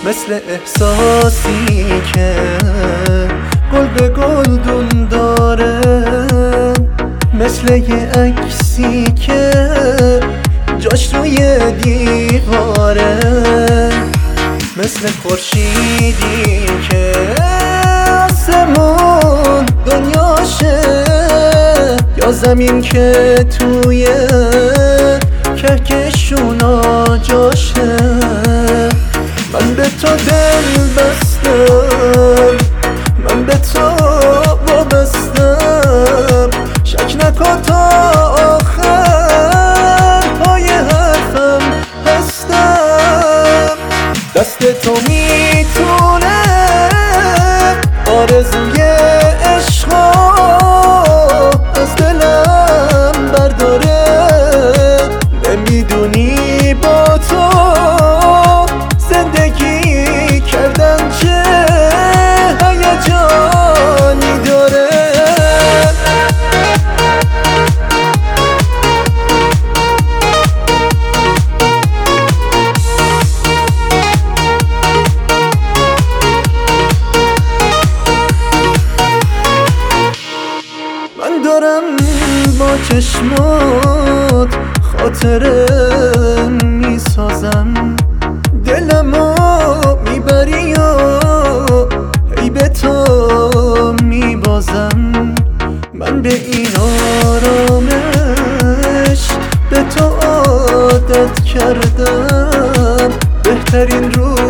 مثل احساسی که گل به گلدون داره، مثل یه عکسی که جاش روی دیواره، مثل خورشیدی که آسمون دنیاشه، یا زمین که توی کهکشونا جاشه. من به تو دل بستم، من به تو وابستم، شک نکن تا آخر پای حرفم هستم. دست تو میتونه آرزوی عشقا از دلم برداره. نمیدونی با تو زندگی کردن چه هیجانی داره. من دارم با چشمات خاطره میسازم، دلمو میبری و هی به تو میبازم. من به این آرامش به تو عادت کردم، بهترین روز